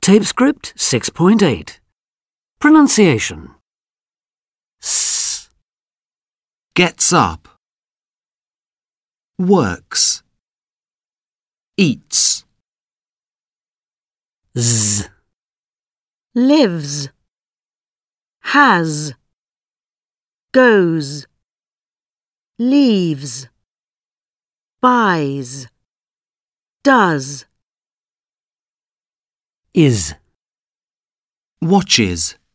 Tape script 6.8. Pronunciation. S. Gets up. Works. Eats. Z. Lives, has, goes, leaves, buys, does. Is. Watches.